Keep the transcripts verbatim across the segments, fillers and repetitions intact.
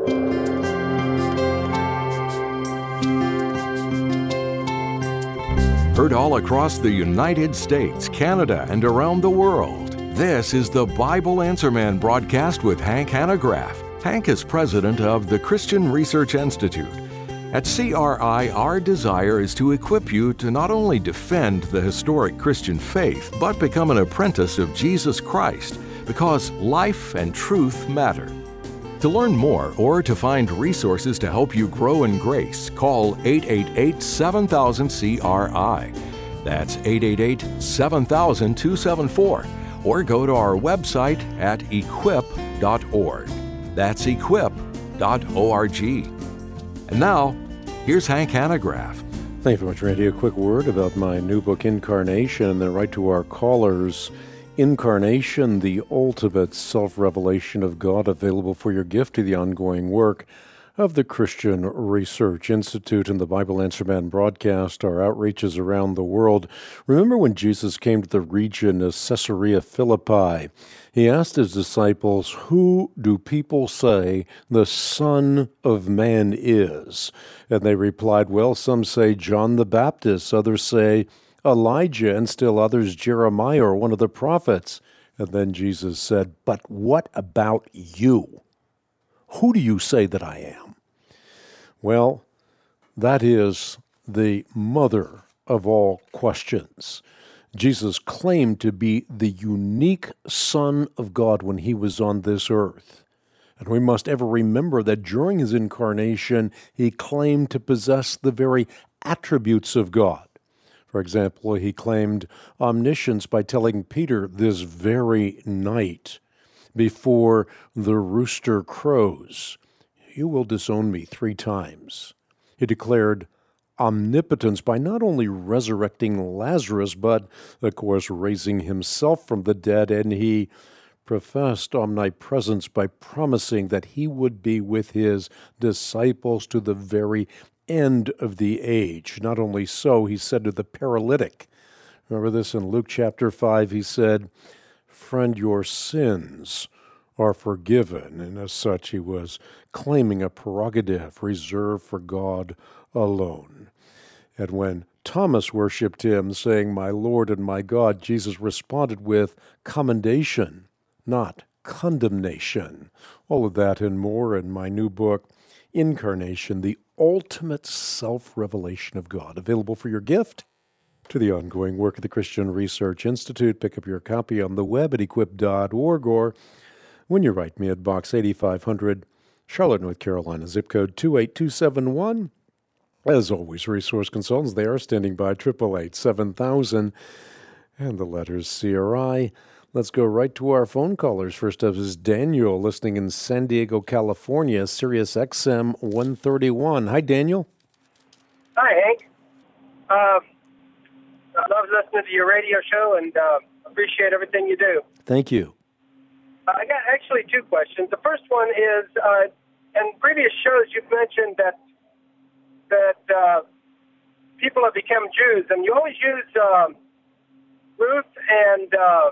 Heard all across the United States, Canada, and around the world. This is the Bible Answer Man broadcast with Hank Hanegraaff. Hank is president of the Christian Research Institute. At C R I, our desire is to equip you to not only defend the historic Christian faith, but become an apprentice of Jesus Christ, because life and truth matter. To learn more or to find resources to help you grow in grace, call eight eight eight, seven thousand, C R I. That's eight eight eight, seven thousand, two seven four. Or go to our website at equip dot org. That's equip dot org. And now, here's Hank Hanegraaff. Thank you very much, Randy. A quick word about my new book, Incarnation, and then right to our callers. Incarnation, the ultimate self-revelation of God, available for your gift to the ongoing work of the Christian Research Institute and the Bible Answer Man broadcast, our outreaches around the world. Remember when Jesus came to the region of Caesarea Philippi, he asked his disciples, "Who do people say the Son of Man is?" And they replied, "Well, some say John the Baptist, others say Elijah, and still others Jeremiah or one of the prophets." And then Jesus said, "But what about you? Who do you say that I am?" Well, that is the mother of all questions. Jesus claimed to be the unique Son of God when he was on this earth. And we must ever remember that during his incarnation, he claimed to possess the very attributes of God. For example, he claimed omniscience by telling Peter this very night, before the rooster crows, "You will disown me three times." He declared omnipotence by not only resurrecting Lazarus, but, of course, raising himself from the dead, and he professed omnipresence by promising that he would be with his disciples to the very end of the age. Not only so, he said to the paralytic, remember this in Luke chapter five, he said, "Friend, your sins are forgiven." And as such, he was claiming a prerogative reserved for God alone. And when Thomas worshipped him, saying, "My Lord and my God," Jesus responded with commendation, not condemnation. All of that and more in my new book, Incarnation, the ultimate self-revelation of God, available for your gift to the ongoing work of the Christian Research Institute. Pick up your copy on the web at equip dot org, or when you write me at Box eighty-five hundred, Charlotte, North Carolina, zip code two eight two seven one. As always, resource consultants, they are standing by, eight eight eight, seven thousand, and the letters C R I. Let's go right to our phone callers. First up is Daniel, listening in San Diego, California, Sirius X M one thirty-one. Hi, Daniel. Hi, Hank. Uh, I love listening to your radio show and uh, appreciate everything you do. Thank you. Uh, I got actually two questions. The first one is, uh, in previous shows you've mentioned that that uh, people have become Jews, and you always use uh, Ruth and uh,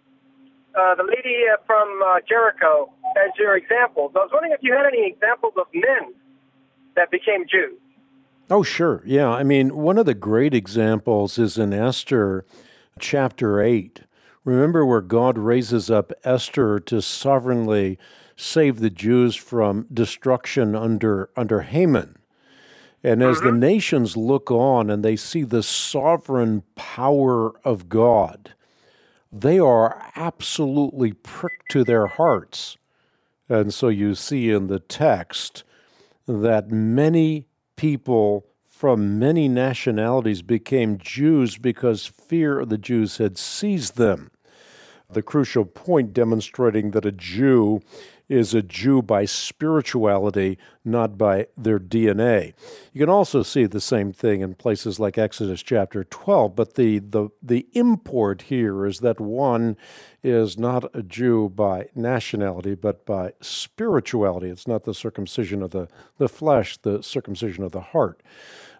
Uh, the lady uh, from uh, Jericho as your examples. I was wondering if you had any examples of men that became Jews. Oh, sure. Yeah. I mean, one of the great examples is in Esther chapter eight. Remember where God raises up Esther to sovereignly save the Jews from destruction under, under Haman. And as mm-hmm. the nations look on and they see the sovereign power of God, they are absolutely pricked to their hearts. And so you see in the text that many people from many nationalities became Jews because fear of the Jews had seized them. The crucial point demonstrating that a Jew is a Jew by spirituality, not by their D N A. You can also see the same thing in places like Exodus chapter twelve, but the, the, the import here is that one is not a Jew by nationality, but by spirituality. It's not the circumcision of the, the flesh, the circumcision of the heart.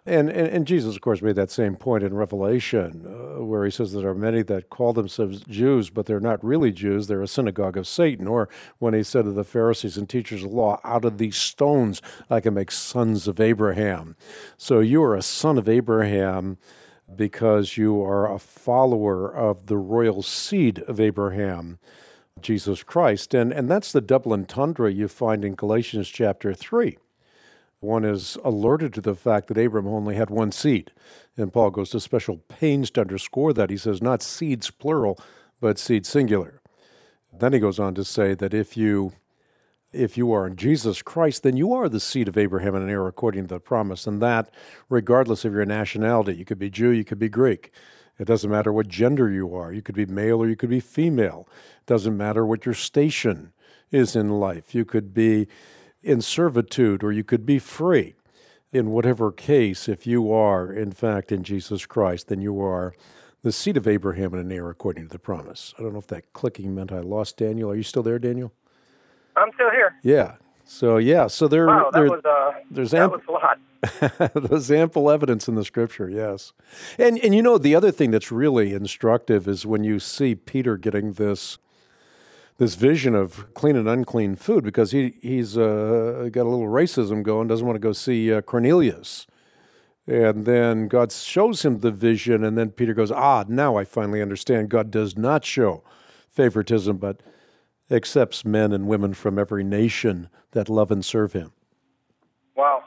And, and and Jesus, of course, made that same point in Revelation, uh, where he says there are many that call themselves Jews, but they're not really Jews. They're a synagogue of Satan. Or when he said to the Pharisees and teachers of the law, out of these stones I can make sons of Abraham. So you are a son of Abraham because you are a follower of the royal seed of Abraham, Jesus Christ. And, and that's the double entendre you find in Galatians chapter three. One is alerted to the fact that Abraham only had one seed. And Paul goes to special pains to underscore that. He says, not seeds plural, but seed singular. Then he goes on to say that if you if you are in Jesus Christ, then you are the seed of Abraham and an heir according to the promise. And that, regardless of your nationality, you could be Jew, you could be Greek. It doesn't matter what gender you are. You could be male or you could be female. It doesn't matter what your station is in life. You could be in servitude, or you could be free. In whatever case, if you are, in fact, in Jesus Christ, then you are the seed of Abraham and an heir according to the promise. I don't know if that clicking meant I lost Daniel. Are you still there, Daniel? I'm still here. Yeah. So, yeah. So there, wow, that there, was, uh, there's that ample, was a lot. there's ample evidence in the Scripture, yes. And, and you know, the other thing that's really instructive is when you see Peter getting this this vision of clean and unclean food, because he, he's uh, got a little racism going, doesn't want to go see uh, Cornelius. And then God shows him the vision, and then Peter goes, ah, now I finally understand. God does not show favoritism, but accepts men and women from every nation that love and serve him. Wow.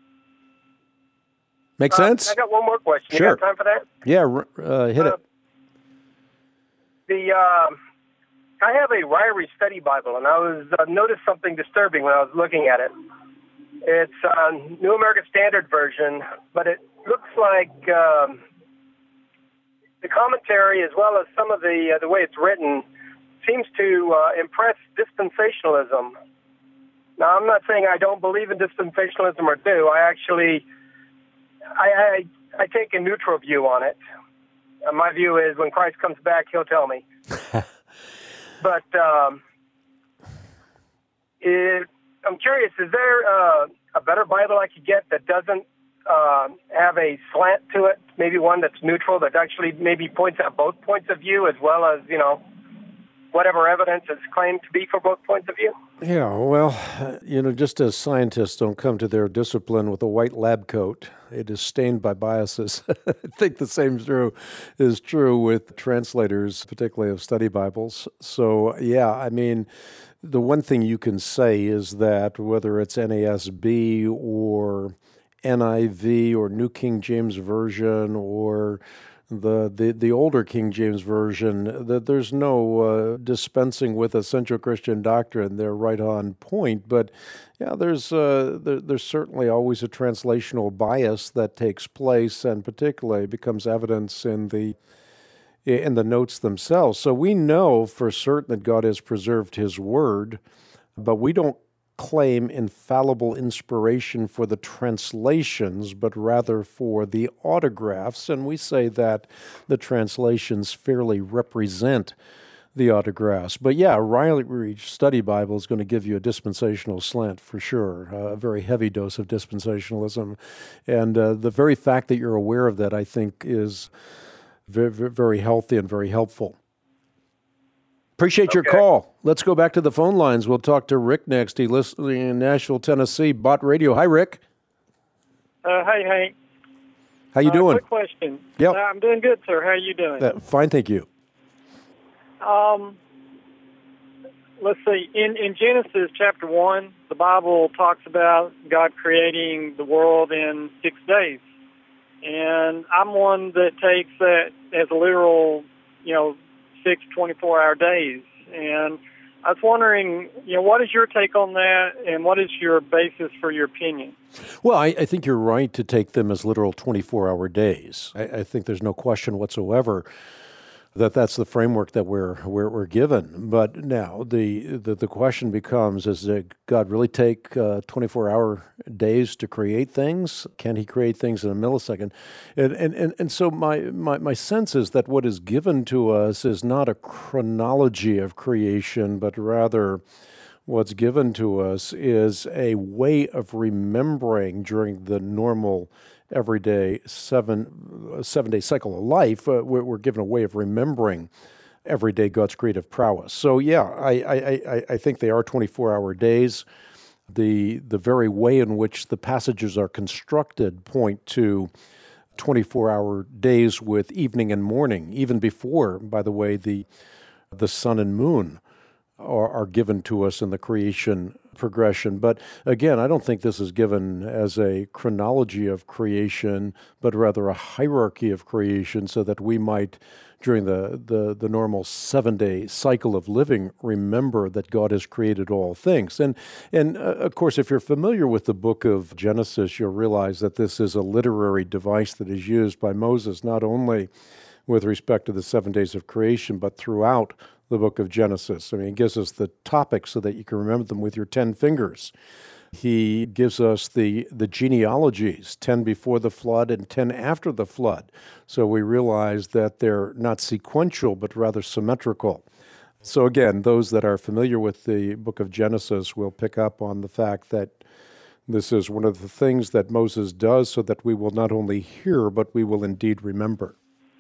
Make uh, sense? I got one more question. Sure. You got time for that? Yeah, uh, hit uh, it. The... Uh, I have a Ryrie Study Bible, and I was uh, noticed something disturbing when I was looking at it. It's a New American Standard Version, but it looks like um, the commentary, as well as some of the uh, the way it's written, seems to uh, impress dispensationalism. Now, I'm not saying I don't believe in dispensationalism or do. I actually, I, I, I take a neutral view on it. Uh, my view is when Christ comes back, he'll tell me. But um, it, I'm curious, is there uh, a better Bible I could get that doesn't uh, have a slant to it, maybe one that's neutral, that actually maybe points out both points of view, as well as, you know, whatever evidence is claimed to be for both points of view? Yeah, well, you know, just as scientists don't come to their discipline with a white lab coat, it is stained by biases. I think the same is true, is true with translators, particularly of study Bibles. So, yeah, I mean, the one thing you can say is that whether it's N A S B or N I V or New King James Version or the the, the older King James Version, that there's no uh, dispensing with essential Christian doctrine. They're right on point. But yeah, there's uh, there, there's certainly always a translational bias that takes place, and particularly becomes evidence in the in the notes themselves. So we know for certain that God has preserved His Word, but we don't claim infallible inspiration for the translations, but rather for the autographs. And we say that the translations fairly represent the autographs. But yeah, Ryrie Study Bible is going to give you a dispensational slant for sure, a very heavy dose of dispensationalism. And uh, the very fact that you're aware of that, I think, is very, very healthy and very helpful. Appreciate your okay. call. Let's go back to the phone lines. We'll talk to Rick next. He's listening in Nashville, Tennessee, Bott Radio. Hi, Rick. Uh, hey, Hank. How you uh, doing? Quick question. Yep. Uh, I'm doing good, sir. How are you doing? Uh, fine, thank you. Um, let's see. In in Genesis chapter one, the Bible talks about God creating the world in six days, and I'm one that takes that as a literal, you know, six twenty-four hour days. And I was wondering, you know, what is your take on that, and what is your basis for your opinion? Well, I, I think you're right to take them as literal twenty-four hour days. I, I think there's no question whatsoever that that's the framework that we're we're, we're given. But now the, the the question becomes: is that God really take uh, twenty-four hour days to create things? Can He create things in a millisecond? And and and, and so my, my my sense is that what is given to us is not a chronology of creation, but rather what's given to us is a way of remembering during the normal everyday seven, seven-day cycle of life, uh, we're, we're given a way of remembering everyday God's creative prowess. So yeah, I, I, I, I think they are twenty-four hour days. The, the very way in which the passages are constructed point to twenty-four hour days with evening and morning, even before, by the way, the the sun and moon are, are given to us in the creation progression. But again, I don't think this is given as a chronology of creation, but rather a hierarchy of creation so that we might, during the, the, the normal seven-day cycle of living, remember that God has created all things. And, and uh, of course, if you're familiar with the book of Genesis, you'll realize that this is a literary device that is used by Moses, not only with respect to the seven days of creation, but throughout the book of Genesis. I mean, it gives us the topics so that you can remember them with your ten fingers. He gives us the, the genealogies, ten before the flood and ten after the flood. So we realize that they're not sequential, but rather symmetrical. So again, those that are familiar with the book of Genesis will pick up on the fact that this is one of the things that Moses does so that we will not only hear, but we will indeed remember.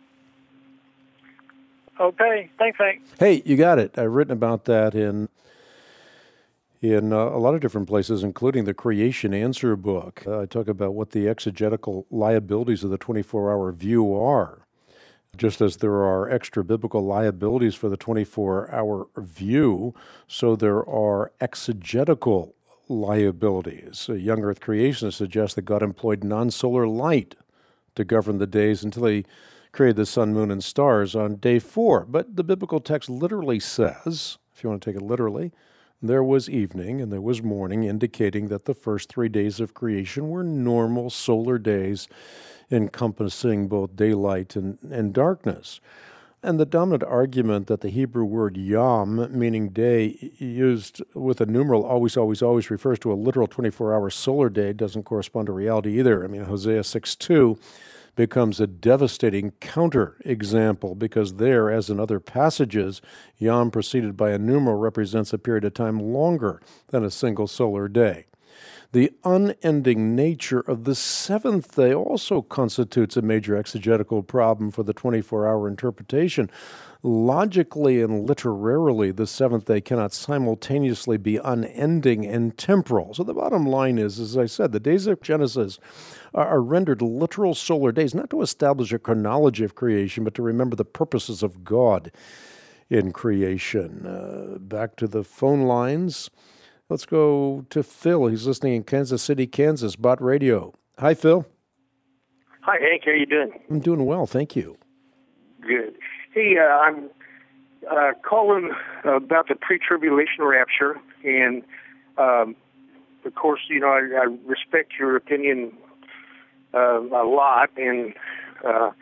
Okay, thanks, Hank. Hey, you got it. I've written about that in in uh, a lot of different places, including the Creation Answer book. Uh, I talk about what the exegetical liabilities of the twenty-four hour view are. Just as there are extra biblical liabilities for the twenty-four hour view, so there are exegetical liabilities. A young earth creationist suggests that God employed non-solar light to govern the days until he created the sun, moon, and stars on day four. But the biblical text literally says, if you want to take it literally, there was evening and there was morning, indicating that the first three days of creation were normal solar days encompassing both daylight and, and darkness. And the dominant argument that the Hebrew word yom, meaning day, used with a numeral always, always, always refers to a literal twenty-four hour solar day, doesn't correspond to reality either. I mean, Hosea six two becomes a devastating counter-example because there, as in other passages, yom preceded by a numeral represents a period of time longer than a single solar day. The unending nature of the seventh day also constitutes a major exegetical problem for the twenty-four hour interpretation. Logically and literarily, the seventh day cannot simultaneously be unending and temporal. So the bottom line is, as I said, the days of Genesis are, are rendered literal solar days, not to establish a chronology of creation, but to remember the purposes of God in creation. Uh, back to the phone lines. Let's go to Phil. He's listening in Kansas City, Kansas, Bott Radio. Hi, Phil. Hi, Hank. How you doing? I'm doing well, thank you. Good. Hey, uh, I'm uh, calling about the pre-tribulation rapture, and um, of course, you know, I, I respect your opinion uh, a lot, and uh,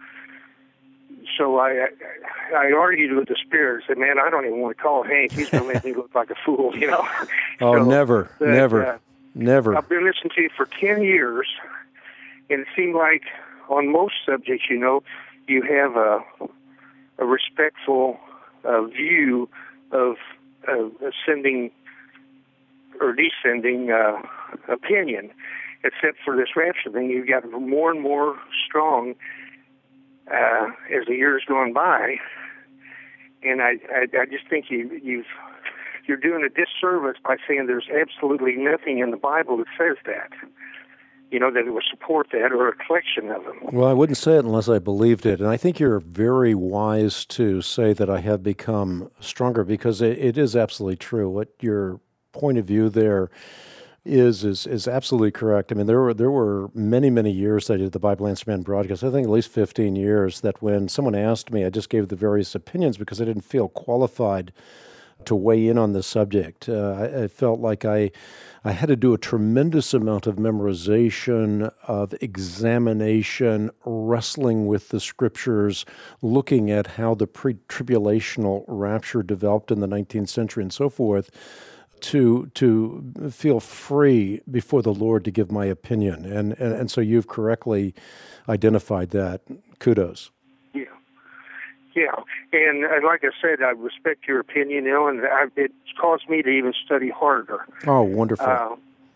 so I, I I argued with the Spirit. Said, "Man, I don't even want to call Hank. He's going to make me look like a fool," you know. Oh, so, never, but, never, uh, never. I've been listening to you for ten years, and it seemed like on most subjects, you know, you have a a respectful uh, view of uh, ascending or descending uh, opinion, except for this rapture thing. You've got more and more strong uh, as the years gone by, and I, I, I just think you, you've you're doing a disservice by saying there's absolutely nothing in the Bible that says that. You know, that it would support that, or a collection of them. Well, I wouldn't say it unless I believed it. And I think you're very wise to say that I have become stronger, because it, it is absolutely true. What your point of view there is is is absolutely correct. I mean, there were there were many, many years that I did the Bible Answer Man broadcast, I think at least fifteen years, that when someone asked me, I just gave the various opinions because I didn't feel qualified to weigh in on this subject. Uh, I, I felt like I I had to do a tremendous amount of memorization, of examination, wrestling with the scriptures, looking at how the pre-tribulational rapture developed in the nineteenth century and so forth, to to feel free before the Lord to give my opinion. And, and, and so you've correctly identified that. Kudos. Yeah. Yeah, and, and like I said, I respect your opinion, you know, and I, it's caused me to even study harder. Oh, wonderful. Uh,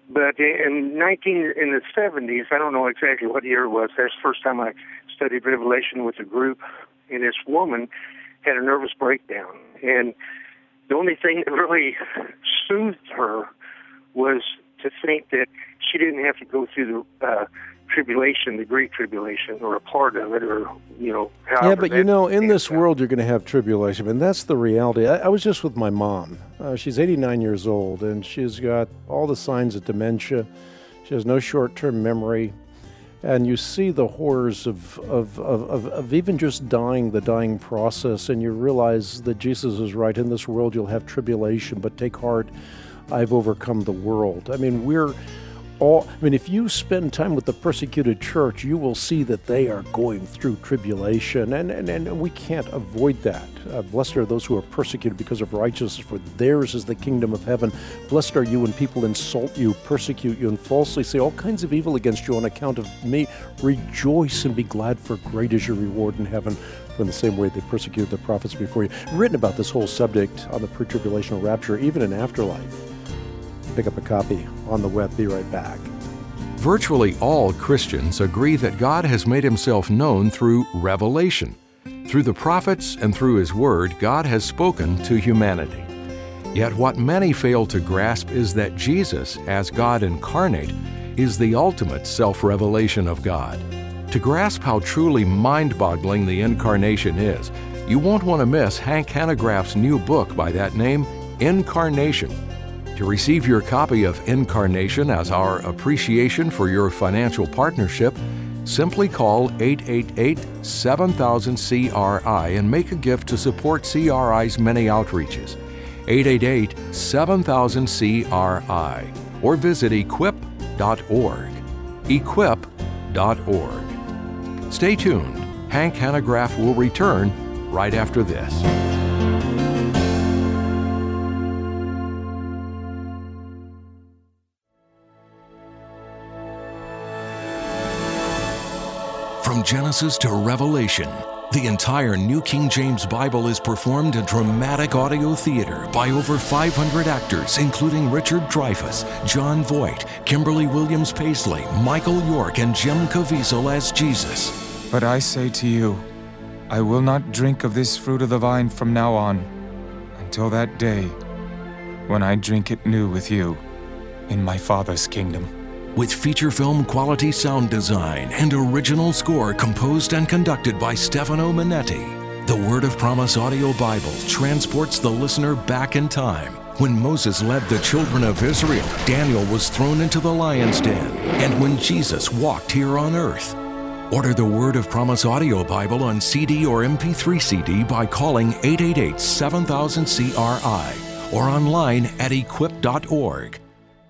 but in nineteen in the seventies, I don't know exactly what year it was. That's the first time I studied Revelation with a group, and this woman had a nervous breakdown. And the only thing that really soothed her was to think that she didn't have to go through the uh, tribulation, the Great Tribulation, or a part of it, or, you know, however. Yeah, but you know, in this out. world, you're going to have tribulation, and that's the reality. I, I was just with my mom. Uh, she's eighty-nine years old, and she's got all the signs of dementia. She has no short-term memory. And you see the horrors of, of, of, of, of even just dying, the dying process, and you realize that Jesus is right. In this world, you'll have tribulation, but take heart, I've overcome the world. I mean, we're all, I mean, if you spend time with the persecuted church, you will see that they are going through tribulation, and, and, and we can't avoid that. Uh, blessed are those who are persecuted because of righteousness, for theirs is the kingdom of heaven. Blessed are you when people insult you, persecute you, and falsely say all kinds of evil against you on account of me. Rejoice and be glad, for great is your reward in heaven. For in the same way they persecuted the prophets before you. I've written about this whole subject on the pre-tribulational rapture, even in afterlife. Pick up a copy on the web. Be right back. Virtually all Christians agree that God has made himself known through revelation. Through the prophets and through his word, God has spoken to humanity. Yet what many fail to grasp is that Jesus, as God incarnate, is the ultimate self-revelation of God. To grasp how truly mind-boggling the incarnation is, you won't want to miss Hank Hanegraaff's new book by that name, Incarnation. To receive your copy of Incarnation as our appreciation for your financial partnership, simply call eight eight eight, seven thousand, C R I and make a gift to support C R I's many outreaches. eight eight eight, seven thousand, C R I or visit equip dot org. equip dot org. Stay tuned. Hank Hanegraaff will return right after this. From Genesis to Revelation, the entire New King James Bible is performed in dramatic audio theater by over five hundred actors, including Richard Dreyfuss, John Voight, Kimberly Williams Paisley, Michael York, and Jim Caviezel as Jesus. But I say to you, I will not drink of this fruit of the vine from now on, until that day when I drink it new with you in my Father's kingdom. With feature film quality sound design and original score composed and conducted by Stefano Minetti, the Word of Promise audio Bible transports the listener back in time. When Moses led the children of Israel, Daniel was thrown into the lion's den, and when Jesus walked here on earth. Order the Word of Promise audio Bible on C D or M P three C D by calling eight eight eight, seven thousand, C R I or online at equip dot org.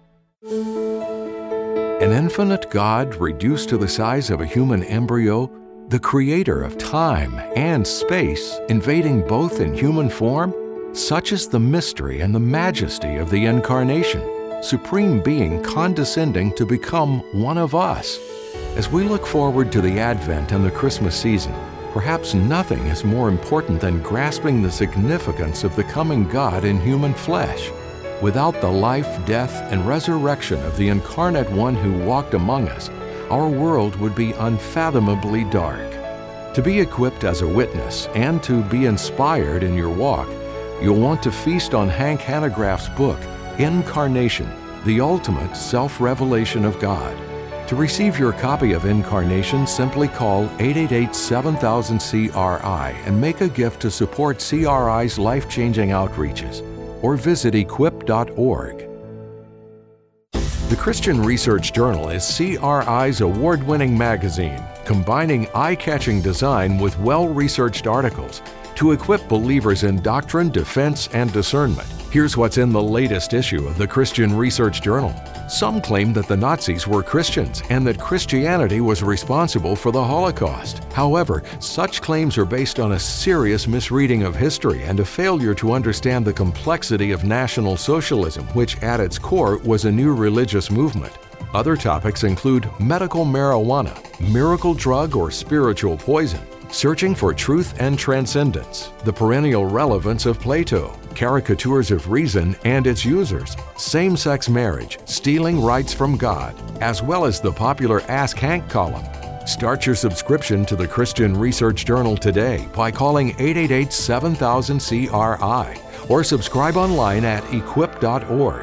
An infinite God reduced to the size of a human embryo, the creator of time and space, invading both in human form? Such is the mystery and the majesty of the Incarnation, Supreme Being condescending to become one of us. As we look forward to the Advent and the Christmas season, perhaps nothing is more important than grasping the significance of the coming God in human flesh. Without the life, death, and resurrection of the incarnate one who walked among us, our world would be unfathomably dark. To be equipped as a witness and to be inspired in your walk, you'll want to feast on Hank Hanegraaff's book, Incarnation, the ultimate self-revelation of God. To receive your copy of Incarnation, simply call eight eight eight, seven thousand, C R I and make a gift to support C R I's life-changing outreaches, or visit equip dot org. The Christian Research Journal is C R I's award-winning magazine, combining eye-catching design with well-researched articles to equip believers in doctrine, defense, and discernment. Here's what's in the latest issue of the Christian Research Journal. Some claim that the Nazis were Christians and that Christianity was responsible for the Holocaust. However, such claims are based on a serious misreading of history and a failure to understand the complexity of National Socialism, which at its core was a new religious movement. Other topics include medical marijuana, miracle drug or spiritual poison, searching for truth and transcendence, the perennial relevance of Plato, caricatures of reason and its users, same-sex marriage, stealing rights from God, as well as the popular Ask Hank column. Start your subscription to the Christian Research Journal today by calling eight eight eight, seven thousand, C R I or subscribe online at equip dot org.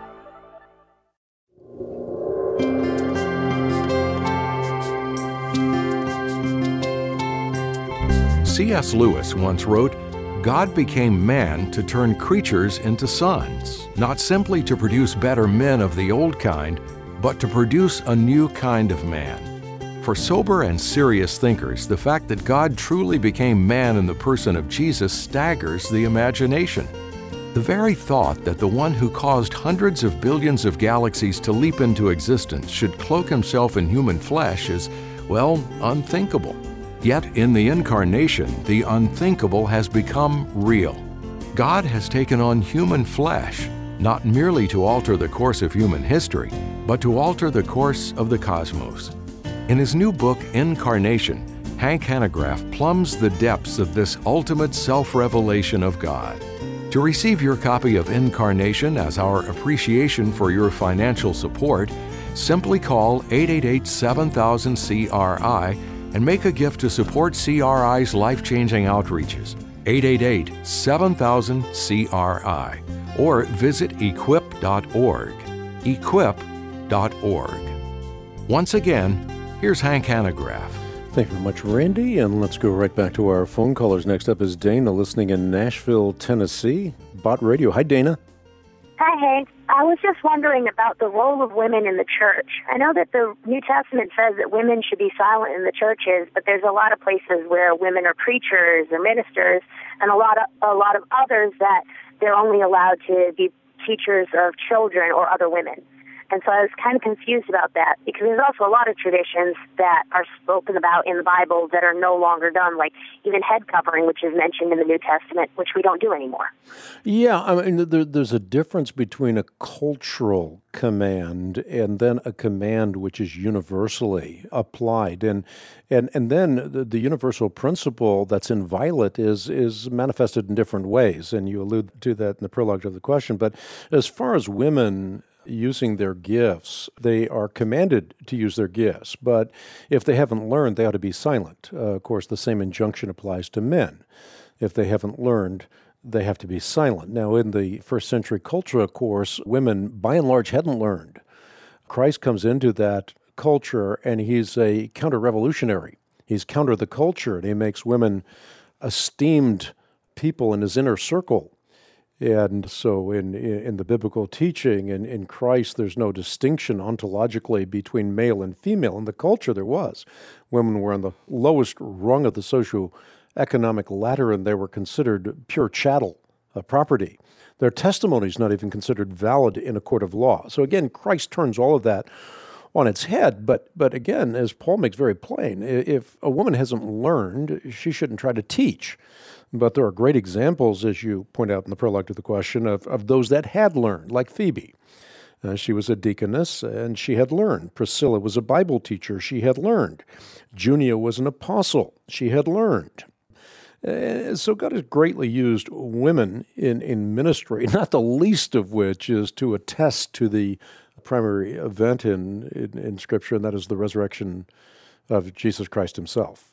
C S Lewis once wrote, "God became man to turn creatures into sons, not simply to produce better men of the old kind, but to produce a new kind of man." For sober and serious thinkers, the fact that God truly became man in the person of Jesus staggers the imagination. The very thought that the one who caused hundreds of billions of galaxies to leap into existence should cloak himself in human flesh is, well, unthinkable. Yet in the Incarnation, the unthinkable has become real. God has taken on human flesh, not merely to alter the course of human history, but to alter the course of the cosmos. In his new book, Incarnation, Hank Hanegraaff plumbs the depths of this ultimate self-revelation of God. To receive your copy of Incarnation as our appreciation for your financial support, simply call eight eight eight, seven thousand, C R I and make a gift to support C R I's life-changing outreaches. eight eight eight, seven thousand, C R I or visit equip dot org. equip dot org. Once again, here's Hank Hanegraaff. Thank you very much, Randy, and let's go right back to our phone callers. Next up is Dana, listening in Nashville, Tennessee. Bott Radio. Hi, Dana. Hi, Hank. I was just wondering about the role of women in the church. I know that the New Testament says that women should be silent in the churches, but there's a lot of places where women are preachers or ministers, and a lot of a lot of others that they're only allowed to be teachers of children or other women. And so I was kind of confused about that, because there's also a lot of traditions that are spoken about in the Bible that are no longer done, like even head covering, which is mentioned in the New Testament, which we don't do anymore. Yeah, I mean, there, there's a difference between a cultural command and then a command which is universally applied. And and and then the, the universal principle that's inviolate is is manifested in different ways, and you allude to that in the prologue of the question. But as far as women using their gifts, they are commanded to use their gifts, but if they haven't learned, they ought to be silent. Uh, of course, the same injunction applies to men. If they haven't learned, they have to be silent. Now, in the first century culture, of course, women by and large hadn't learned. Christ comes into that culture, and he's a counter-revolutionary. He's counter the culture, and he makes women esteemed people in his inner circle. And so in in the biblical teaching, in, in Christ, there's no distinction ontologically between male and female. In the culture, there was. Women were on the lowest rung of the socio-economic ladder, and they were considered pure chattel uh, property. Their testimony is not even considered valid in a court of law. So again, Christ turns all of that on its head. But but again, as Paul makes very plain, if a woman hasn't learned, she shouldn't try to teach. But there are great examples, as you point out in the prologue to the question, of, of those that had learned, like Phoebe. Uh, she was a deaconess, and she had learned. Priscilla was a Bible teacher. She had learned. Junia was an apostle. She had learned. Uh, so God has greatly used women in, in ministry, not the least of which is to attest to the primary event in, in, in Scripture, and that is the resurrection of Jesus Christ himself.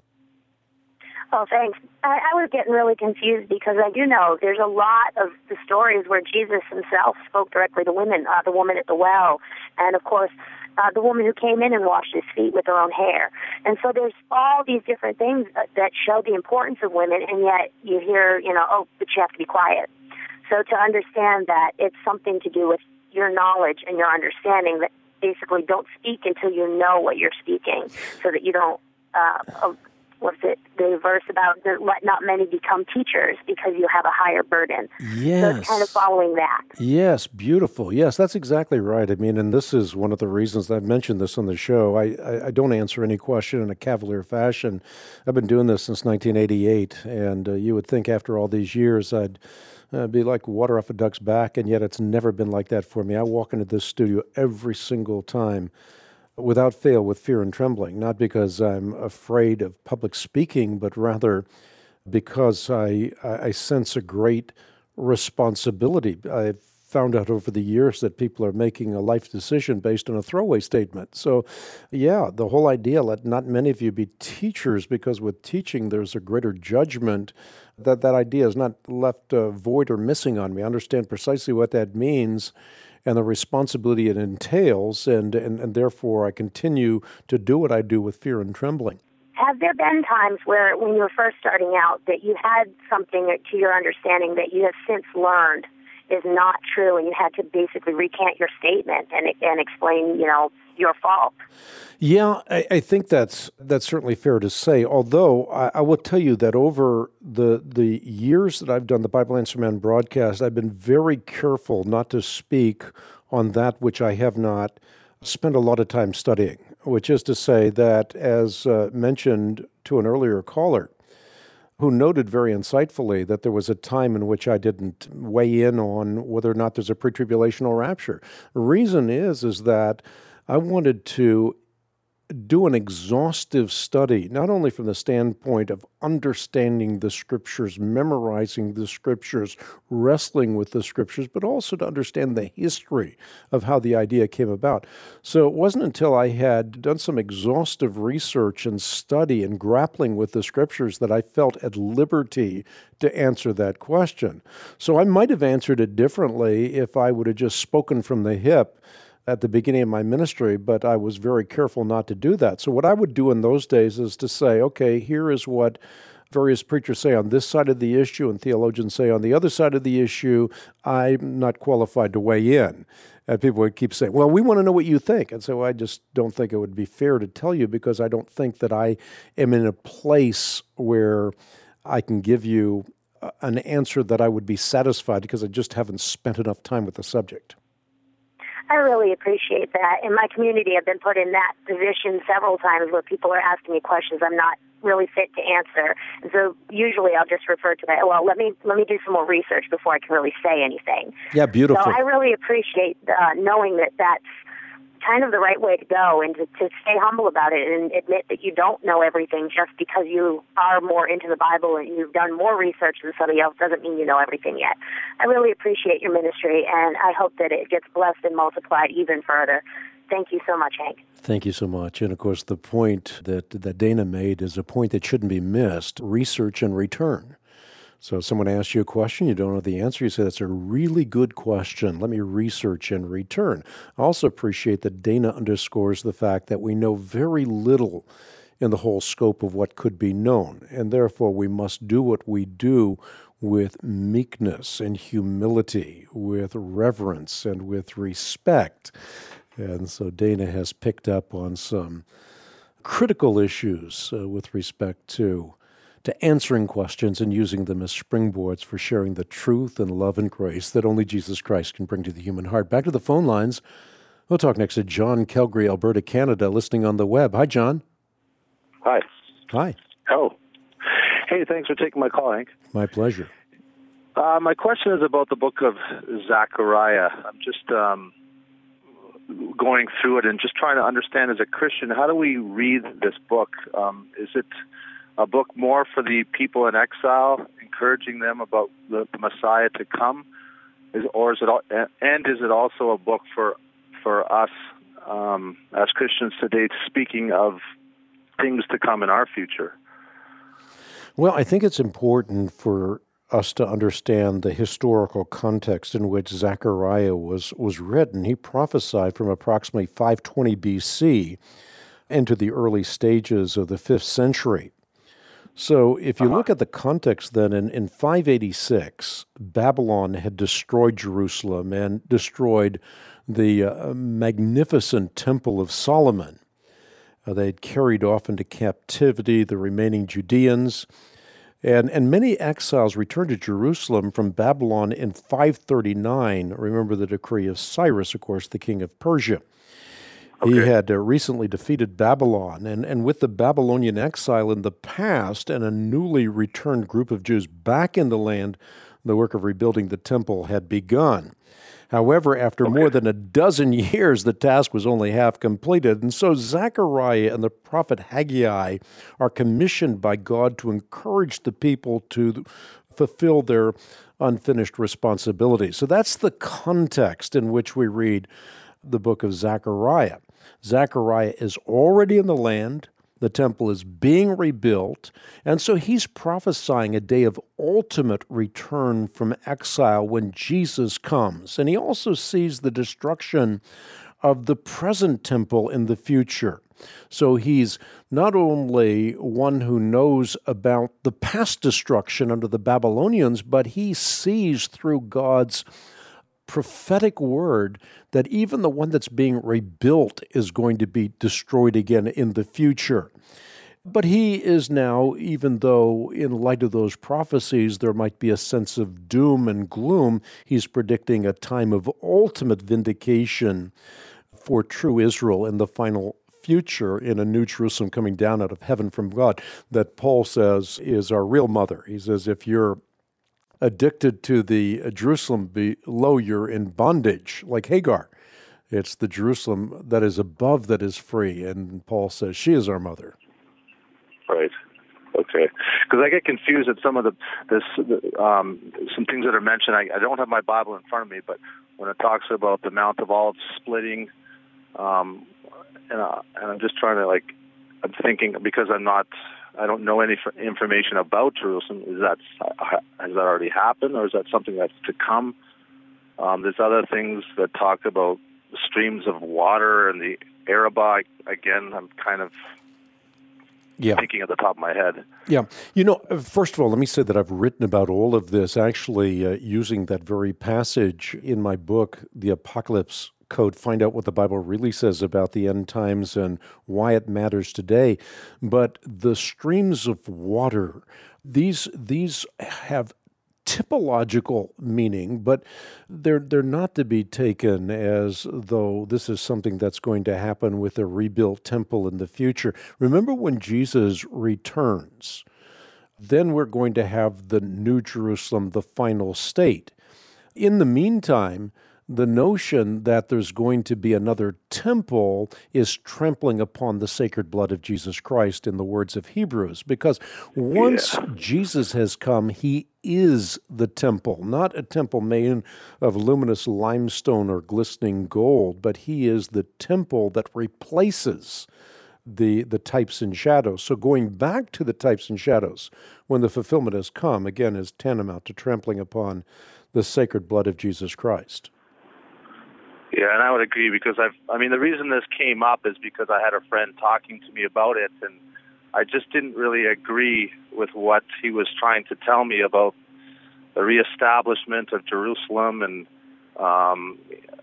Oh, thanks. I, I was getting really confused because I do know there's a lot of the stories where Jesus himself spoke directly to women, uh, the woman at the well, and, of course, uh, the woman who came in and washed his feet with her own hair. And so there's all these different things that, that show the importance of women, and yet you hear, you know, oh, but you have to be quiet. So to understand that it's something to do with your knowledge and your understanding, that basically don't speak until you know what you're speaking, so that you don't uh, what's it, the verse about the, let not many become teachers because you have a higher burden. Yes. So it's kind of following that. Yes, beautiful. Yes, that's exactly right. I mean, and this is one of the reasons I've mentioned this on the show. I, I, I don't answer any question in a cavalier fashion. I've been doing this since nineteen eighty-eight, and uh, you would think after all these years I'd uh, be like water off a duck's back, and yet it's never been like that for me. I walk into this studio every single time without fail, with fear and trembling, not because I'm afraid of public speaking, but rather because I, I sense a great responsibility. I've found out over the years that people are making a life decision based on a throwaway statement. So, yeah, the whole idea, let not many of you be teachers, because with teaching there's a greater judgment. That that idea is not left uh, void or missing on me. I understand precisely what that means and the responsibility it entails, and, and, and therefore I continue to do what I do with fear and trembling. Have there been times where, when you were first starting out, that you had something to your understanding that you have since learned is not true, and you had to basically recant your statement and and explain, you know, your fault? Yeah, I, I think that's that's certainly fair to say. Although I, I will tell you that over the the years that I've done the Bible Answer Man broadcast, I've been very careful not to speak on that which I have not spent a lot of time studying. Which is to say that, as uh, mentioned to an earlier caller, who noted very insightfully that there was a time in which I didn't weigh in on whether or not there's a pre-tribulational rapture. The reason is, is that I wanted to do an exhaustive study, not only from the standpoint of understanding the Scriptures, memorizing the Scriptures, wrestling with the Scriptures, but also to understand the history of how the idea came about. So it wasn't until I had done some exhaustive research and study and grappling with the Scriptures that I felt at liberty to answer that question. So I might have answered it differently if I would have just spoken from the hip at the beginning of my ministry, but I was very careful not to do that. So what I would do in those days is to say, okay, here is what various preachers say on this side of the issue and theologians say on the other side of the issue. I'm not qualified to weigh in. And people would keep saying, well, we want to know what you think. And so I just don't think it would be fair to tell you, because I don't think that I am in a place where I can give you an answer that I would be satisfied, because I just haven't spent enough time with the subject. I really appreciate that. In my community, I've been put in that position several times where people are asking me questions I'm not really fit to answer. And so usually I'll just refer to that, well, let me let me do some more research before I can really say anything. Yeah, beautiful. So I really appreciate uh, knowing that that's kind of the right way to go, and to, to stay humble about it and admit that you don't know everything just because you are more into the Bible and you've done more research than somebody else doesn't mean you know everything yet. I really appreciate your ministry, and I hope that it gets blessed and multiplied even further. Thank you so much, Hank. Thank you so much. And of course, the point that, that Dana made is a point that shouldn't be missed: research and return. So if someone asks you a question, you don't know the answer, you say, that's a really good question. Let me research and return. I also appreciate that Dana underscores the fact that we know very little in the whole scope of what could be known, and therefore we must do what we do with meekness and humility, with reverence and with respect. And so Dana has picked up on some critical issues uh, with respect to to answering questions and using them as springboards for sharing the truth and love and grace that only Jesus Christ can bring to the human heart. Back to the phone lines. We'll talk next to John, Calgary, Alberta, Canada, listening on the web. Hi, John. Hi. Hi. Oh. Hey, thanks for taking my call, Hank. My pleasure. Uh, my question is about the book of Zechariah. I'm just um, going through it and just trying to understand, as a Christian, how do we read this book? Um, is it a book more for the people in exile, encouraging them about the, the Messiah to come, is, or is it, and is it also a book for for us um, as Christians today, speaking of things to come in our future? Well, I think it's important for us to understand the historical context in which Zechariah was was written. He prophesied from approximately five twenty B C into the early stages of the fifth century. So if you look at the context then, in, in five eighty-six, Babylon had destroyed Jerusalem and destroyed the uh, magnificent Temple of Solomon. Uh, they had carried off into captivity the remaining Judeans, and, and many exiles returned to Jerusalem from Babylon in five thirty-nine. Remember the decree of Cyrus, of course, the king of Persia. Okay. He had uh, recently defeated Babylon, and, and with the Babylonian exile in the past and a newly returned group of Jews back in the land, the work of rebuilding the temple had begun. However, after okay. more than a dozen years, the task was only half completed, and so Zechariah and the prophet Haggai are commissioned by God to encourage the people to fulfill their unfinished responsibility. So that's the context in which we read the book of Zechariah. Zechariah is already in the land. The temple is being rebuilt, and so he's prophesying a day of ultimate return from exile when Jesus comes. And he also sees the destruction of the present temple in the future. So he's not only one who knows about the past destruction under the Babylonians, but he sees through God's prophetic word that even the one that's being rebuilt is going to be destroyed again in the future. But he is now, even though in light of those prophecies there might be a sense of doom and gloom, he's predicting a time of ultimate vindication for true Israel in the final future, in a new Jerusalem coming down out of heaven from God, that Paul says is our real mother. He says, if you're addicted to the Jerusalem below, you're in bondage, like Hagar. It's the Jerusalem that is above that is free. And Paul says she is our mother. Right. Okay. Because I get confused at some of the this um, some things that are mentioned. I, I don't have my Bible in front of me, but when it talks about the Mount of Olives splitting, um, and, uh, and I'm just trying to like, I'm thinking because I'm not. I don't know any information about Jerusalem. Is that has that already happened, or is that something that's to come? Um, there's other things that talk about streams of water and the Arabah. Again, I'm kind of yeah. thinking at the top of my head. Yeah. You know, first of all, let me say that I've written about all of this, actually uh, using that very passage in my book, The Apocalypse Code, find out what the Bible really says about the end times and why it matters today. But the streams of water, these these have typological meaning, but they're they're not to be taken as though this is something that's going to happen with a rebuilt temple in the future. Remember when Jesus returns, then we're going to have the New Jerusalem, the final state. In the meantime, the notion that there's going to be another temple is trampling upon the sacred blood of Jesus Christ, in the words of Hebrews, because once yeah. Jesus has come, he is the temple, not a temple made of luminous limestone or glistening gold, but he is the temple that replaces the, the types and shadows. So going back to the types and shadows, when the fulfillment has come, again, is tantamount to trampling upon the sacred blood of Jesus Christ. Yeah, and I would agree because I've, I mean, the reason this came up is because I had a friend talking to me about it, and I just didn't really agree with what he was trying to tell me about the reestablishment of Jerusalem and um,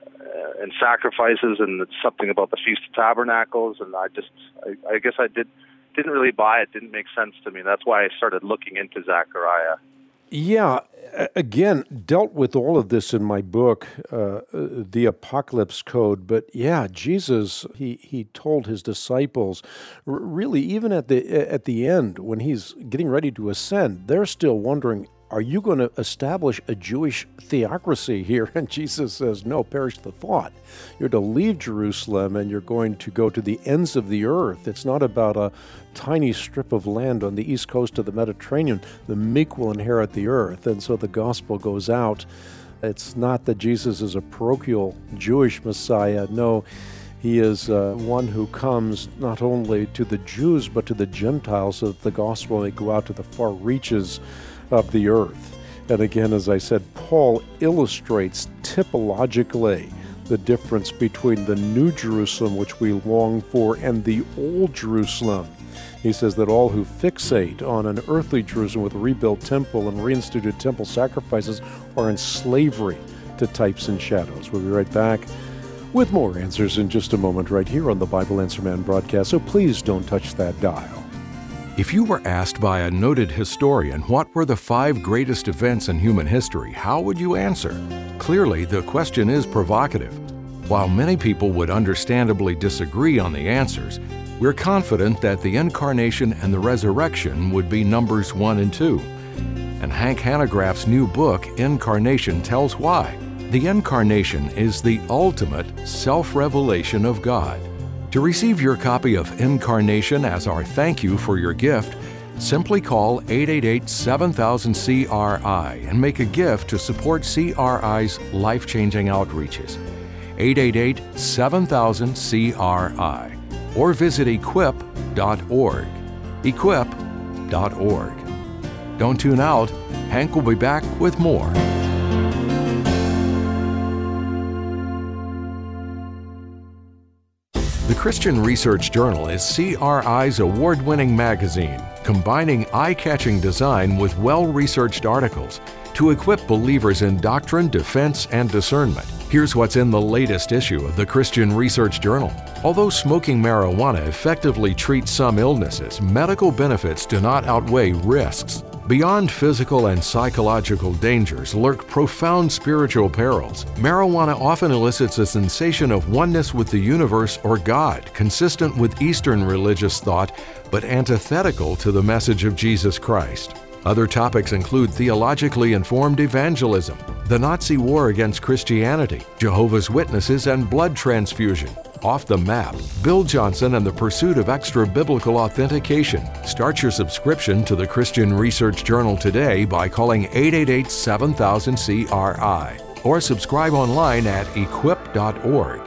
and sacrifices and something about the Feast of Tabernacles, and I just, I, I guess I did, didn't really buy it, didn't make sense to me. That's why I started looking into Zechariah. Yeah, again, dealt with all of this in my book, uh, The Apocalypse Code. But yeah, Jesus, he he told his disciples, r- really, even at the at the end, when he's getting ready to ascend, they're still wondering, are you going to establish a Jewish theocracy here? And Jesus says, no, perish the thought. You're to leave Jerusalem and you're going to go to the ends of the earth. It's not about a tiny strip of land on the east coast of the Mediterranean. The meek will inherit the earth. And so the gospel goes out. It's not that Jesus is a parochial Jewish Messiah. No, he is uh, one who comes not only to the Jews, but to the Gentiles, so that the gospel may go out to the far reaches of the earth. And again, as I said, Paul illustrates typologically the difference between the New Jerusalem, which we long for, and the Old Jerusalem. He says that all who fixate on an earthly Jerusalem with a rebuilt temple and reinstituted temple sacrifices are in slavery to types and shadows. We'll be right back with more answers in just a moment right here on the Bible Answer Man broadcast, so please don't touch that dial. If you were asked by a noted historian what were the five greatest events in human history, how would you answer? Clearly, the question is provocative. While many people would understandably disagree on the answers, we're confident that the Incarnation and the Resurrection would be numbers one and two. And Hank Hanegraaff's new book, Incarnation, tells why. The Incarnation is the ultimate self-revelation of God. To receive your copy of Incarnation as our thank you for your gift, Simply call eight eight eight, seven thousand, C R I and make a gift to support C R I's life-changing outreaches. eight eight eight, seven thousand, C R I. Or visit equip dot org. equip dot org. Don't tune out. Hank will be back with more. The Christian Research Journal is C R I's award-winning magazine, combining eye-catching design with well-researched articles to equip believers in doctrine, defense, and discernment. Here's what's in the latest issue of the Christian Research Journal. Although smoking marijuana effectively treats some illnesses, medical benefits do not outweigh risks. Beyond physical and psychological dangers lurk profound spiritual perils. Marijuana often elicits a sensation of oneness with the universe or God, consistent with Eastern religious thought, but antithetical to the message of Jesus Christ. Other topics include theologically informed evangelism, the Nazi war against Christianity, Jehovah's Witnesses, and blood transfusion. Off the Map, Bill Johnson and the Pursuit of Extra-Biblical Authentication. Start your subscription to the Christian Research Journal today by calling eight eight eight, seven thousand, C R I or subscribe online at equip dot org.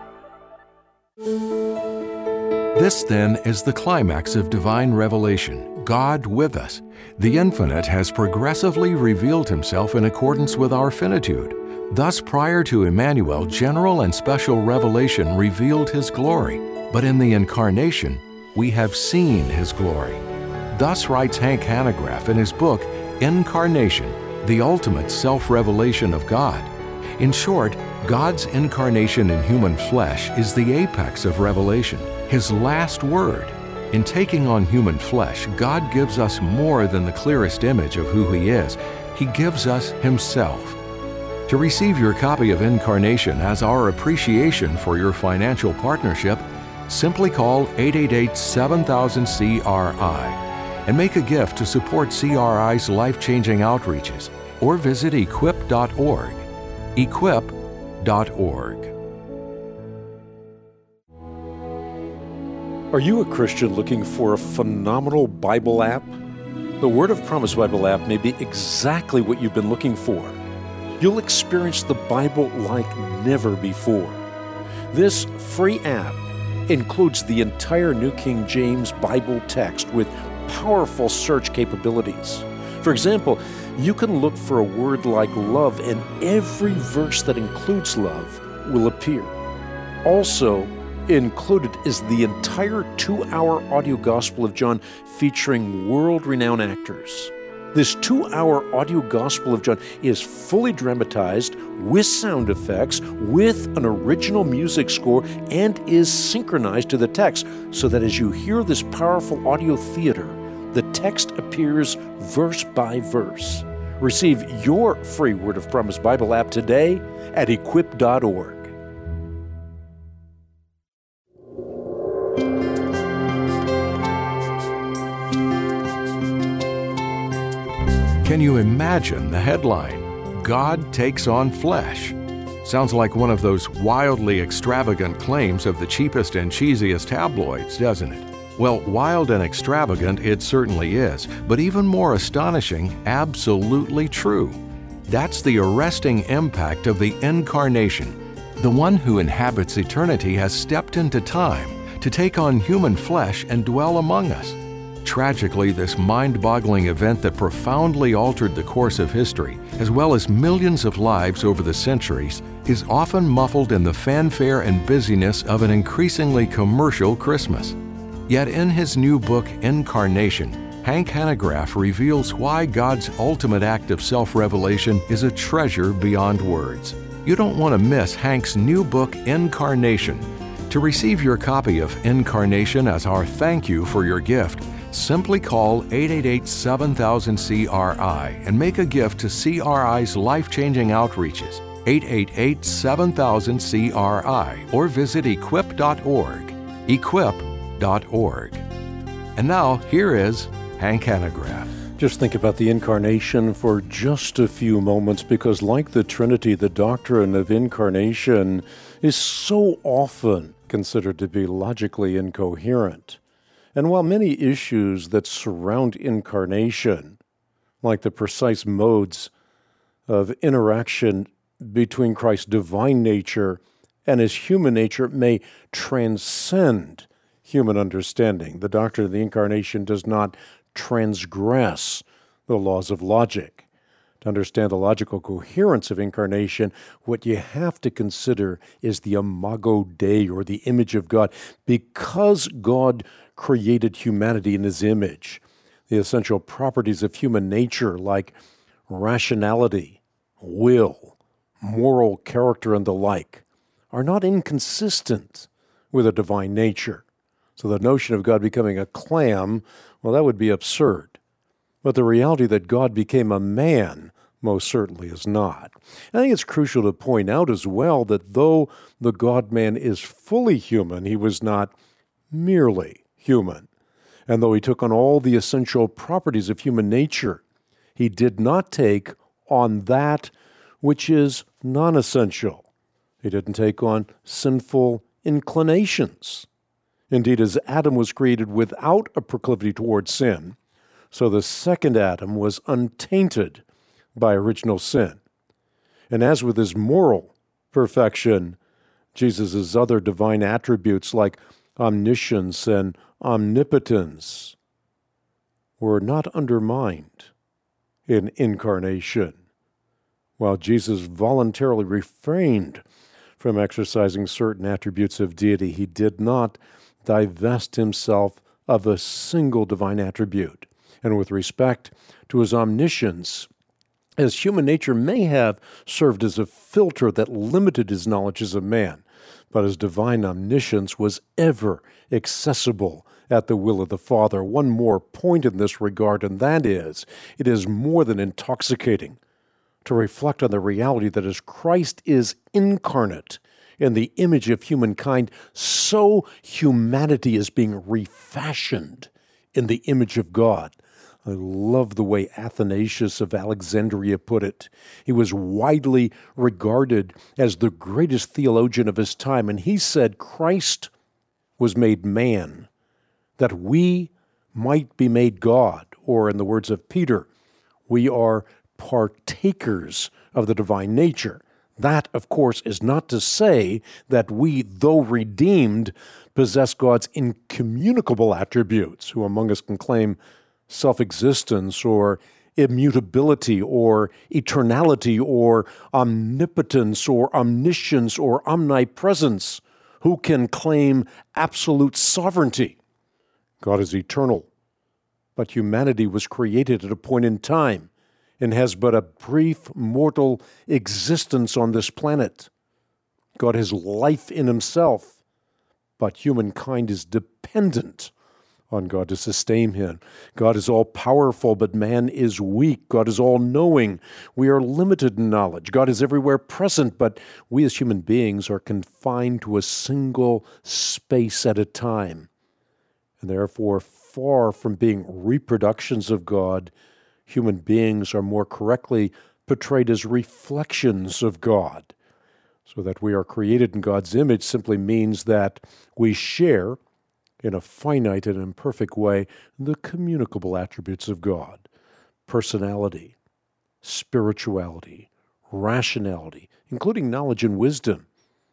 This, then, is the climax of divine revelation, God with us. The Infinite has progressively revealed Himself in accordance with our finitude. Thus, prior to Emmanuel, general and special revelation revealed His glory, but in the Incarnation, we have seen His glory. Thus writes Hank Hanegraaff in his book, Incarnation, the Ultimate Self-Revelation of God. In short, God's incarnation in human flesh is the apex of revelation, His last word. In taking on human flesh, God gives us more than the clearest image of who He is. He gives us Himself. To receive your copy of Incarnation as our appreciation for your financial partnership, simply call eight eight eight, seven thousand, C R I and make a gift to support C R I's life-changing outreaches, or visit equip dot org. equip dot org. Are you a Christian looking for a phenomenal Bible app? The Word of Promise Bible app may be exactly what you've been looking for. You'll experience the Bible like never before. This free app includes the entire New King James Bible text with powerful search capabilities. For example, you can look for a word like love, and every verse that includes love will appear. Also included is the entire two-hour audio Gospel of John featuring world-renowned actors. This two-hour audio Gospel of John is fully dramatized with sound effects, with an original music score, and is synchronized to the text so that as you hear this powerful audio theater, the text appears verse by verse. Receive your free Word of Promise Bible app today at equip dot org. Can you imagine the headline, God Takes on Flesh? Sounds like one of those wildly extravagant claims of the cheapest and cheesiest tabloids, doesn't it? Well, wild and extravagant it certainly is, but even more astonishing, absolutely true. That's the arresting impact of the Incarnation. The one who inhabits eternity has stepped into time to take on human flesh and dwell among us. Tragically, this mind-boggling event that profoundly altered the course of history, as well as millions of lives over the centuries, is often muffled in the fanfare and busyness of an increasingly commercial Christmas. Yet in his new book, Incarnation, Hank Hanegraaff reveals why God's ultimate act of self-revelation is a treasure beyond words. You don't want to miss Hank's new book, Incarnation. To receive your copy of Incarnation as our thank you for your gift, simply call eight eight eight, seven thousand, C R I and make a gift to C R I's life-changing outreaches, eight eight eight, seven thousand, C R I, or visit equip dot org. equip dot org. And now, here is Hank Hanegraaff. Just think about the Incarnation for just a few moments, because like the Trinity, the doctrine of incarnation is so often considered to be logically incoherent. And while many issues that surround incarnation, like the precise modes of interaction between Christ's divine nature and his human nature may transcend human understanding, the doctrine of the incarnation does not transgress the laws of logic. To understand the logical coherence of incarnation, what you have to consider is the imago Dei, or the image of God. Because God created humanity in his image, the essential properties of human nature, like rationality, will, moral character, and the like, are not inconsistent with a divine nature. So the notion of God becoming a clam, well, that would be absurd. But the reality that God became a man most certainly is not. I think it's crucial to point out as well that though the God-man is fully human, he was not merely human. And though he took on all the essential properties of human nature, he did not take on that which is non-essential. He didn't take on sinful inclinations. Indeed, as Adam was created without a proclivity towards sin, so the second Adam was untainted by original sin. And as with his moral perfection, Jesus' other divine attributes like omniscience and omnipotence were not undermined in incarnation. While Jesus voluntarily refrained from exercising certain attributes of deity, he did not divest himself of a single divine attribute. And with respect to his omniscience, as human nature may have served as a filter that limited his knowledge as a man, but his divine omniscience was ever accessible at the will of the Father. One more point in this regard, and that is, it is more than intoxicating to reflect on the reality that as Christ is incarnate in the image of humankind, so humanity is being refashioned in the image of God. I love the way Athanasius of Alexandria put it. He was widely regarded as the greatest theologian of his time, and he said Christ was made man, that we might be made God, or in the words of Peter, we are partakers of the divine nature. That, of course, is not to say that we, though redeemed, possess God's incommunicable attributes, who among us can claim self-existence or immutability or eternality or omnipotence or omniscience or omnipresence, who can claim absolute sovereignty. God is eternal, but humanity was created at a point in time and has but a brief mortal existence on this planet. God has life in himself, but humankind is dependent on God to sustain him. God is all-powerful, but man is weak. God is all-knowing. We are limited in knowledge. God is everywhere present, but we as human beings are confined to a single space at a time. And therefore, far from being reproductions of God, human beings are more correctly portrayed as reflections of God. So that we are created in God's image simply means that we share in a finite and imperfect way the communicable attributes of God: personality, spirituality, rationality, including knowledge and wisdom,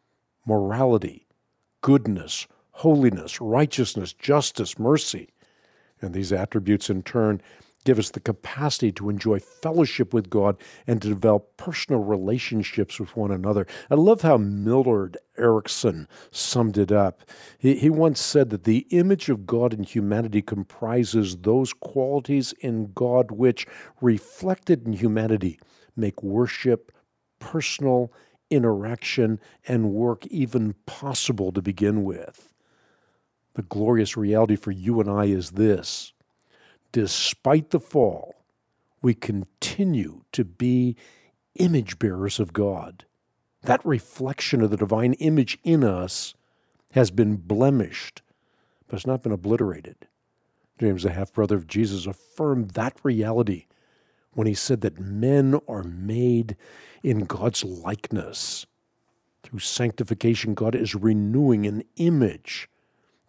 morality, goodness, holiness, righteousness, justice, mercy. And these attributes in turn give us the capacity to enjoy fellowship with God and to develop personal relationships with one another. I love how Millard Erickson summed it up. He, he once said that the image of God in humanity comprises those qualities in God which, reflected in humanity, make worship, personal interaction, and work even possible to begin with. The glorious reality for you and I is this: despite the fall, we continue to be image bearers of God. That reflection of the divine image in us has been blemished, but it's not been obliterated. James, the half-brother of Jesus, affirmed that reality when he said that men are made in God's likeness. Through sanctification, God is renewing an image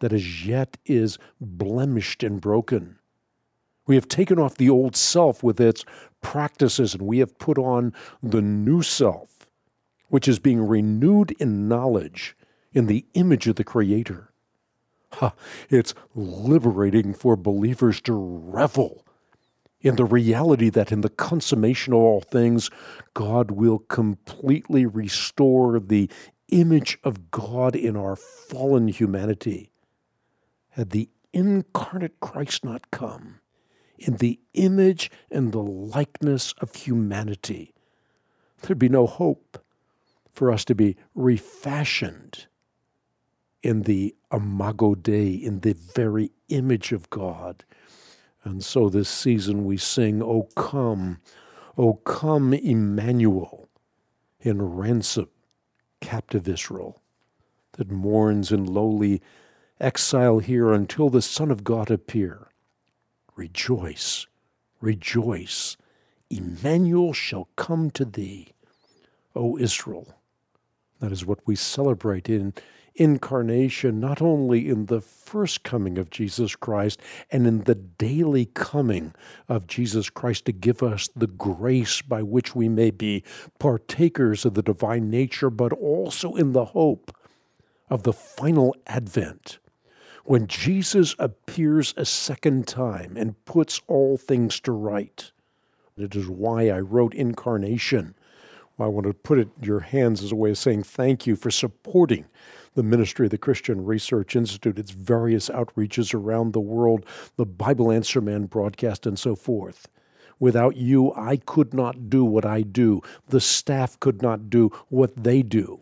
that as yet is blemished and broken. We have taken off the old self with its practices, and we have put on the new self, which is being renewed in knowledge in the image of the Creator. Ha, it's liberating for believers to revel in the reality that in the consummation of all things, God will completely restore the image of God in our fallen humanity. Had the incarnate Christ not come in the image and the likeness of humanity, there'd be no hope for us to be refashioned in the imago Dei, in the very image of God. And so this season we sing, O come, O come Emmanuel, in ransom captive Israel, that mourns in lowly exile here until the Son of God appear. Rejoice, rejoice, Emmanuel shall come to thee, O Israel. That is what we celebrate in incarnation, not only in the first coming of Jesus Christ and in the daily coming of Jesus Christ to give us the grace by which we may be partakers of the divine nature, but also in the hope of the final advent, when Jesus appears a second time and puts all things to right. It is why I wrote Incarnation. I want to put it in your hands as a way of saying thank you for supporting the ministry of the Christian Research Institute, its various outreaches around the world, the Bible Answer Man broadcast, and so forth. Without you, I could not do what I do. The staff could not do what they do.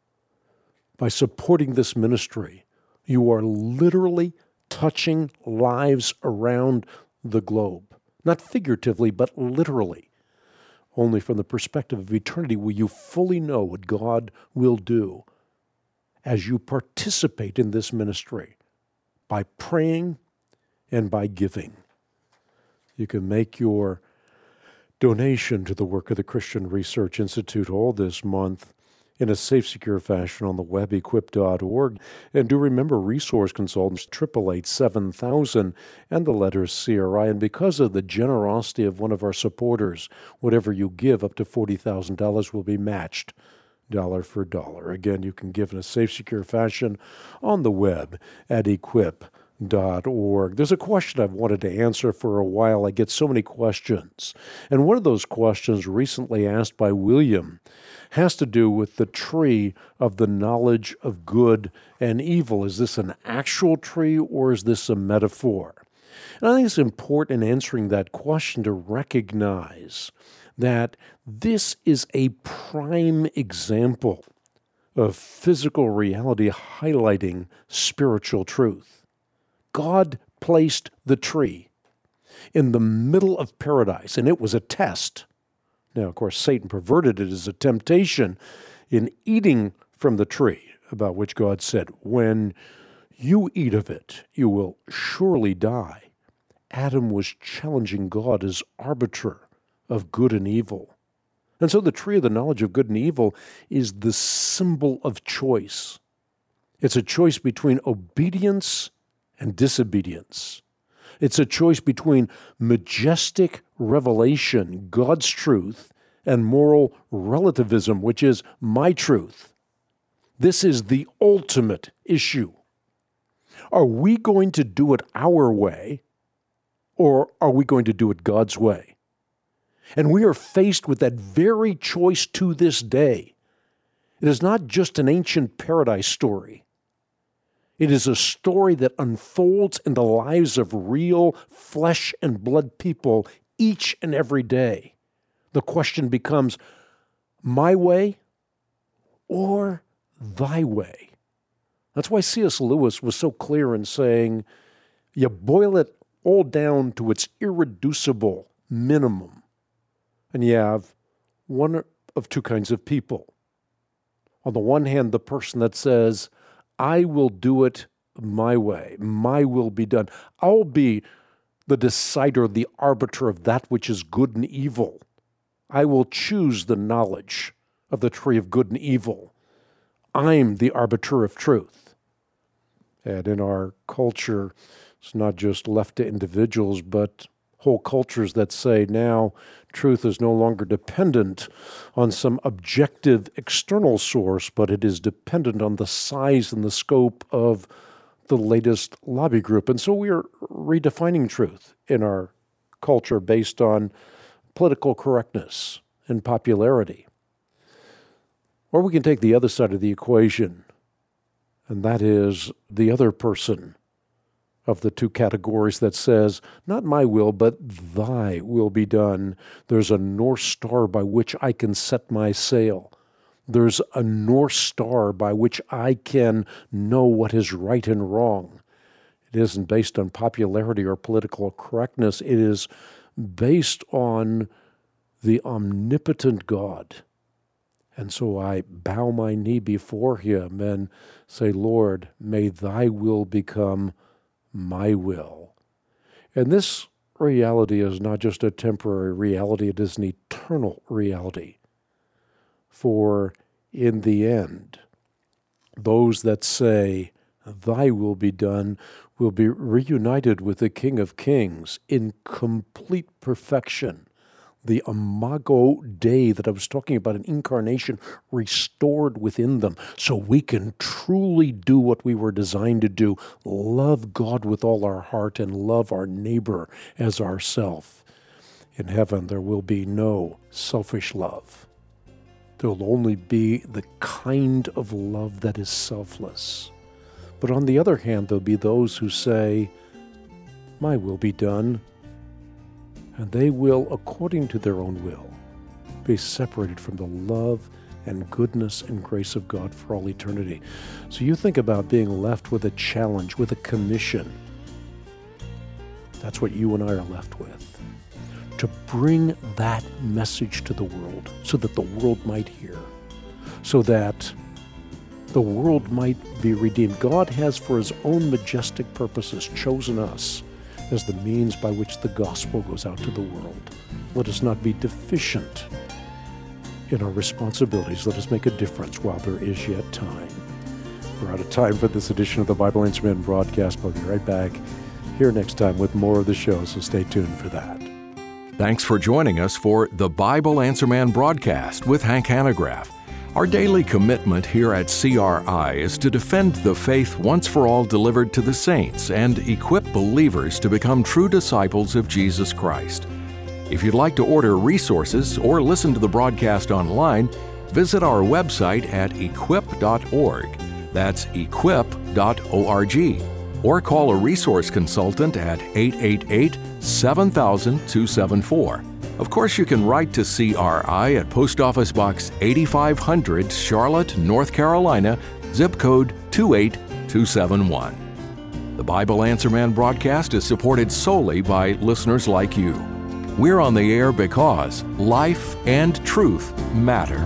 By supporting this ministry, you are literally touching lives around the globe. Not figuratively, but literally. Only from the perspective of eternity will you fully know what God will do as you participate in this ministry by praying and by giving. You can make your donation to the work of the Christian Research Institute all this month in a safe, secure fashion on the web, equip dot org. And do remember resource consultants, eight eight eight, seven thousand, and the letters C R I. And because of the generosity of one of our supporters, whatever you give, up to forty thousand dollars will be matched dollar for dollar. Again, you can give in a safe, secure fashion on the web at equip dot org. There's a question I've wanted to answer for a while. I get so many questions. And one of those questions recently asked by William has to do with the tree of the knowledge of good and evil. Is this an actual tree or is this a metaphor? And I think it's important in answering that question to recognize that this is a prime example of physical reality highlighting spiritual truth. God placed the tree in the middle of paradise, and it was a test. Now, of course, Satan perverted it as a temptation in eating from the tree, about which God said, when you eat of it, you will surely die. Adam was challenging God as arbiter of good and evil. And so the tree of the knowledge of good and evil is the symbol of choice. It's a choice between obedience and disobedience. It's a choice between majestic revelation, God's truth, and moral relativism, which is my truth. This is the ultimate issue. Are we going to do it our way, or are we going to do it God's way? And we are faced with that very choice to this day. It is not just an ancient paradise story. It is a story that unfolds in the lives of real flesh and blood people each and every day. The question becomes, my way or thy way? That's why C S Lewis was so clear in saying, you boil it all down to its irreducible minimum, and you have one of two kinds of people. On the one hand, the person that says, I will do it my way, my will be done. I'll be the decider, the arbiter of that which is good and evil. I will choose the knowledge of the tree of good and evil. I'm the arbiter of truth. And in our culture, it's not just left to individuals, but whole cultures that say now truth is no longer dependent on some objective external source, but it is dependent on the size and the scope of the latest lobby group. And so we are redefining truth in our culture based on political correctness and popularity. Or we can take the other side of the equation, and that is the other person of the two categories that says, not my will, but thy will be done. There's a North Star by which I can set my sail. There's a North Star by which I can know what is right and wrong. It isn't based on popularity or political correctness. It is based on the omnipotent God. And so I bow my knee before him and say, Lord, may thy will become my will. And this reality is not just a temporary reality, it is an eternal reality. For in the end, those that say, thy will be done, will be reunited with the King of Kings in complete perfection. The imago Dei that I was talking about, an incarnation restored within them, so we can truly do what we were designed to do, love God with all our heart and love our neighbor as ourself. In heaven, there will be no selfish love. There will only be the kind of love that is selfless. But on the other hand, there'll be those who say, my will be done, and they will, according to their own will, be separated from the love and goodness and grace of God for all eternity. So you think about being left with a challenge, with a commission. That's what you and I are left with. To bring that message to the world so that the world might hear, so that the world might be redeemed. God has, for his own majestic purposes, chosen us as the means by which the gospel goes out to the world. Let us not be deficient in our responsibilities. Let us make a difference while there is yet time. We're out of time for this edition of the Bible Answer Man broadcast. We'll be right back here next time with more of the show, so stay tuned for that. Thanks for joining us for the Bible Answer Man broadcast with Hank Hanegraaff. Our daily commitment here at C R I is to defend the faith once for all delivered to the saints and equip believers to become true disciples of Jesus Christ. If you'd like to order resources or listen to the broadcast online, visit our website at equip dot org. That's equip dot org. Or call a resource consultant at eight eight eight, seven thousand, two seven four. Of course, you can write to C R I at Post Office Box eighty-five hundred, Charlotte, North Carolina, zip code two eight two seven one. The Bible Answer Man broadcast is supported solely by listeners like you. We're on the air because life and truth matter.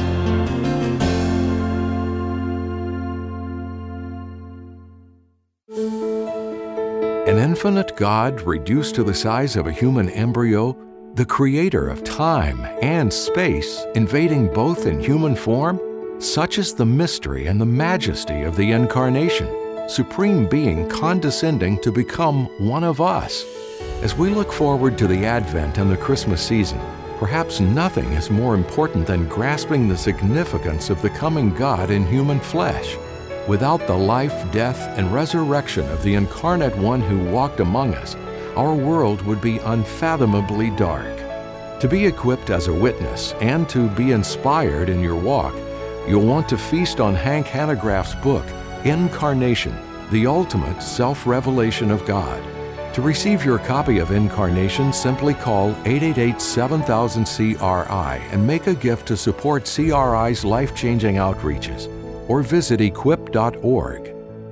An infinite God reduced to the size of a human embryo, the creator of time and space, invading both in human form? Such is the mystery and the majesty of the Incarnation, Supreme Being condescending to become one of us. As we look forward to the Advent and the Christmas season, perhaps nothing is more important than grasping the significance of the coming God in human flesh. Without the life, death, and resurrection of the Incarnate One who walked among us, our world would be unfathomably dark. To be equipped as a witness and to be inspired in your walk, you'll want to feast on Hank Hanegraaff's book, Incarnation, the Ultimate Self-Revelation of God. To receive your copy of Incarnation, simply call eight eight eight, seven thousand, C R I and make a gift to support C R I's life-changing outreaches, or visit equip dot org.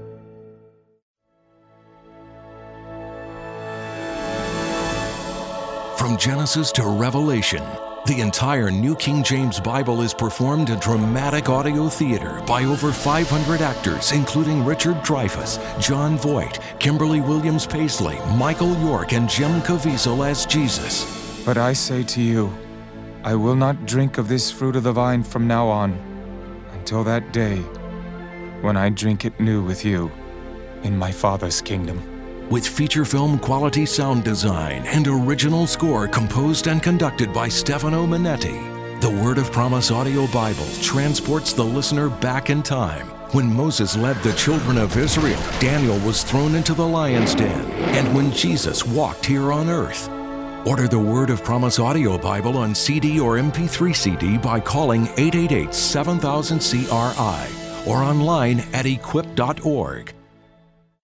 From Genesis to Revelation, the entire New King James Bible is performed in dramatic audio theater by over five hundred actors, including Richard Dreyfuss, John Voight, Kimberly Williams Paisley, Michael York, and Jim Caviezel as Jesus. But I say to you, I will not drink of this fruit of the vine from now on, until that day when I drink it new with you in my Father's kingdom. With feature film quality sound design and original score composed and conducted by Stefano Manetti, the Word of Promise audio Bible transports the listener back in time. When Moses led the children of Israel, Daniel was thrown into the lion's den, and when Jesus walked here on earth. Order the Word of Promise audio Bible on C D or M P three C D by calling eight eight eight, seven thousand C R I or online at equip dot org.